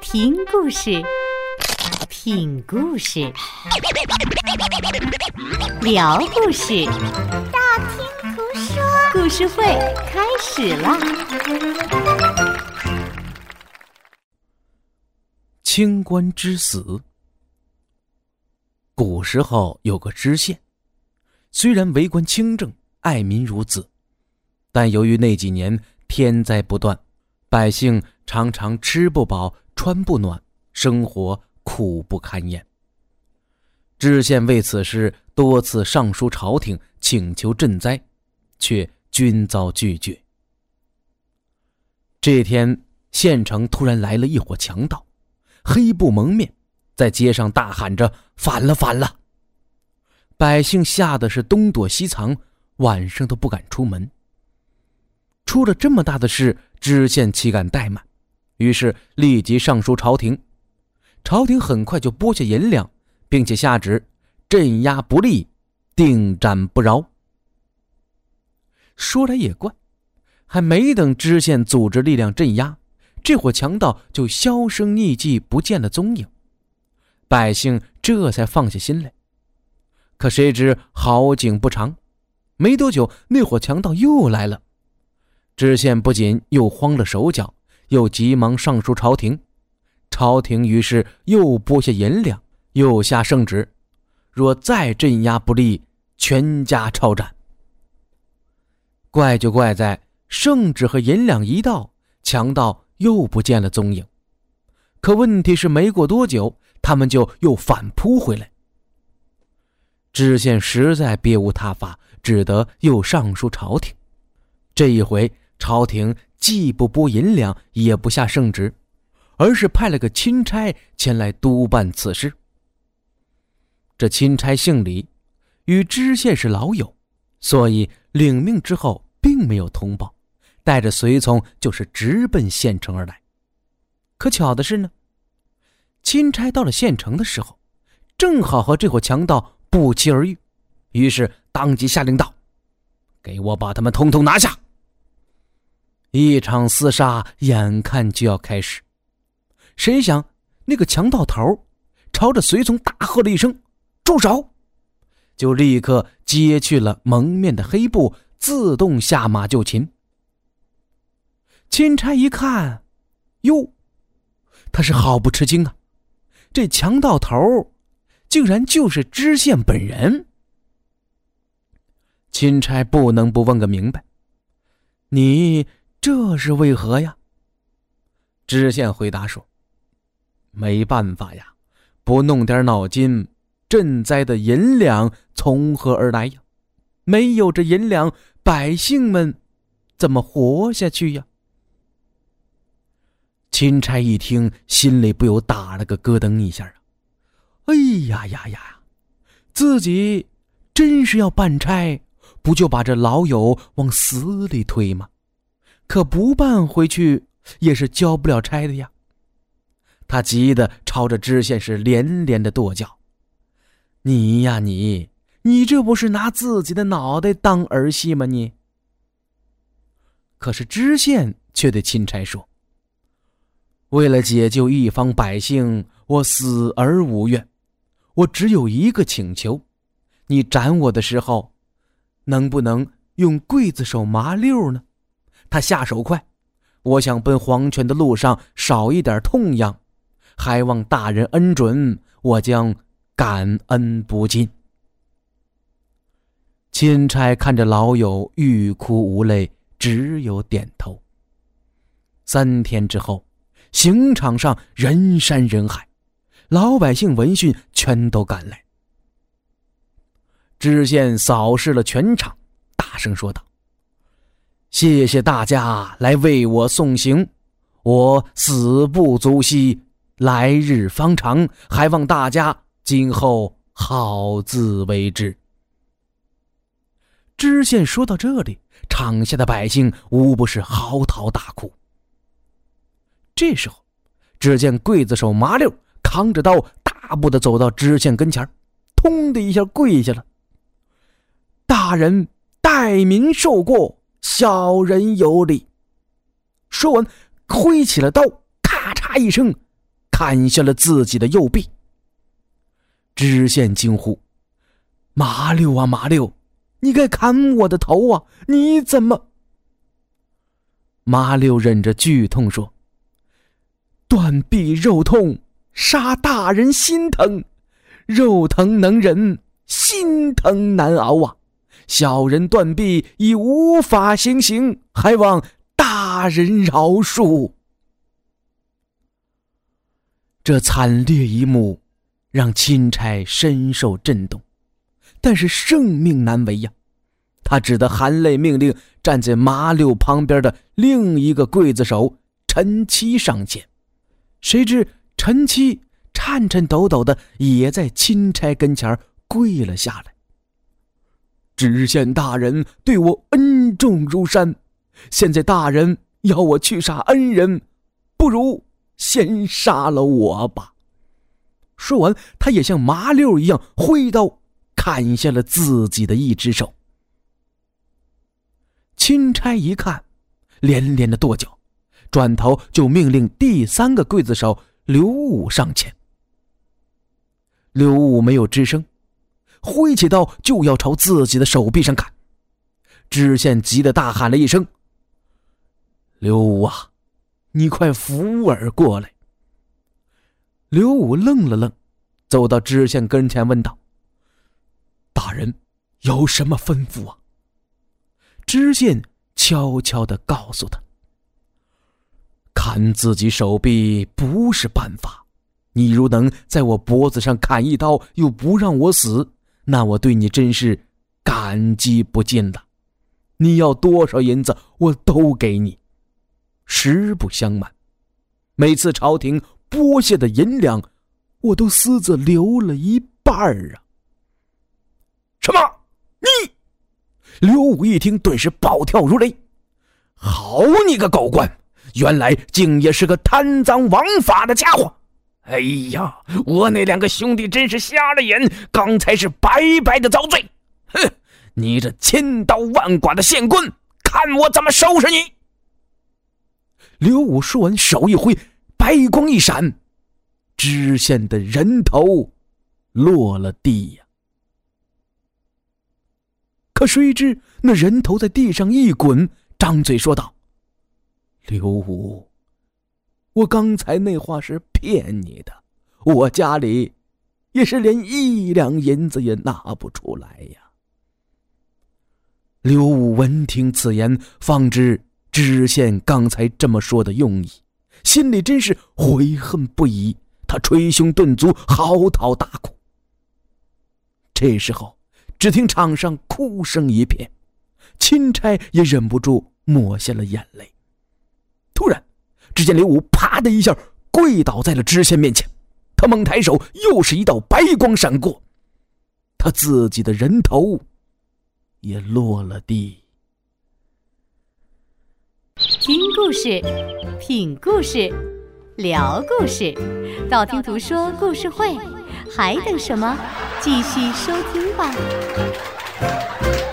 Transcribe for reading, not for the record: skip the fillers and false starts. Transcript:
听故事，品故事，聊故事， 道听途说， 故事会开始啦！ 清官之死。古时候有个知县，虽然为官清正，爱民如子，但由于那几年天灾不断，百姓常常吃不饱穿不暖，生活苦不堪言。知县为此事多次上书朝廷请求赈灾，却均遭拒绝。这天县城突然来了一伙强盗，黑布蒙面，在街上大喊着反了反了。百姓吓得是东躲西藏，晚上都不敢出门。出了这么大的事，知县岂敢怠慢，于是立即上书朝廷。朝廷很快就拨下银两，并且下旨镇压不力，定斩不饶。说来也怪，还没等知县组织力量镇压，这伙强盗就销声匿迹，不见了踪影。百姓这才放下心来。可谁知好景不长，没多久那伙强盗又来了。知县不仅又慌了手脚，又急忙上书朝廷。朝廷于是又拨下银两，又下圣旨，若再镇压不力，全家抄斩。怪就怪在圣旨和银两一到，强盗又不见了踪影。可问题是没过多久，他们就又反扑回来。知县实在别无他法，只得又上书朝廷。这一回朝廷既不拨银两，也不下圣旨，而是派了个钦差前来督办此事。这钦差姓李，与知县是老友，所以领命之后并没有通报，带着随从就是直奔县城而来。可巧的是呢，钦差到了县城的时候，正好和这伙强盗不期而遇，于是当即下令道：给我把他们统统拿下！一场厮杀眼看就要开始，谁想那个强盗头朝着随从大喝了一声住手，就立刻揭去了蒙面的黑布，自动下马就擒。钦差一看，哟，他是好不吃惊啊，这强盗头竟然就是知县本人。钦差不能不问个明白，你这是为何呀？知县回答说：没办法呀，不弄点脑筋，赈灾的银两从何而来呀？没有这银两，百姓们怎么活下去呀？钦差一听，心里不由打了个咯噔一下啊！哎呀呀呀，自己真是要办差，不就把这老友往死里推吗？可不办回去也是交不了差的呀。他急得朝着知县是连连的跺脚：你呀你这不是拿自己的脑袋当儿戏吗你？可是知县却对钦差说：为了解救一方百姓，我死而无怨，我只有一个请求，你斩我的时候能不能用刽子手麻溜呢？他下手快，我想奔黄泉的路上少一点痛痒，还望大人恩准，我将感恩不尽。钦差看着老友欲哭无泪，只有点头。3天之后，刑场上人山人海，老百姓闻讯全都赶来。知县扫视了全场，大声说道：谢谢大家来为我送行，我死不足惜，来日方长，还望大家今后好自为之。知县说到这里，场下的百姓无不是嚎啕大哭。这时候，只见刽子手麻溜扛着刀，大步的走到知县跟前，通的一下跪下了：大人代民受过，小人有礼。说完挥起了刀，咔嚓一声砍下了自己的右臂。知县惊呼：麻六啊麻六，你该砍我的头啊，你怎么……麻六忍着剧痛说：断臂肉痛，杀大人心疼，肉疼能忍，心疼难熬啊，小人断臂已无法行刑，还望大人饶恕。这惨烈一幕让钦差深受震动，但是生命难违呀，他只得含泪命令站在麻六旁边的另一个刽子手陈七上前。谁知陈七颤颤抖抖的也在钦差跟前跪了下来。知县大人对我恩重如山，现在大人要我去杀恩人，不如先杀了我吧。说完，他也像麻六一样挥刀砍下了自己的一只手。钦差一看，连连的跺脚，转头就命令第三个刽子手刘武上前。刘武没有吱声，挥起刀就要朝自己的手臂上砍。知县急得大喊了一声：刘武啊，你快扶耳过来。刘武愣了愣，走到知县跟前问道：大人有什么吩咐啊？知县悄悄地告诉他：砍自己手臂不是办法，你如能在我脖子上砍一刀又不让我死，那我对你真是感激不尽了。你要多少银子我都给你。实不相瞒，每次朝廷拨下的银两我都私自留了一半啊。什么？你？刘武一听顿时暴跳如雷。好你个狗官，原来竟也是个贪赃枉法的家伙。哎呀，我那两个兄弟真是瞎了眼，刚才是白白的遭罪。哼，你这千刀万剐的县官，看我怎么收拾你。刘武说完，手一挥，白光一闪，知县的人头落了地呀。可谁知那人头在地上一滚，张嘴说道：刘武，我刚才那话是骗你的，我家里也是连1两银子也拿不出来呀。刘武闻听此言，方知知县刚才这么说的用意，心里真是悔恨不已，他捶胸顿足，嚎啕大哭。这时候只听场上哭声一片，钦差也忍不住抹下了眼泪。突然只见刘武啪的一下跪倒在了知县面前，他猛抬手，又是一道白光闪过，他自己的人头也落了地。 听故事，品故事，聊故事，道听途说故事会，还等什么？继续收听吧。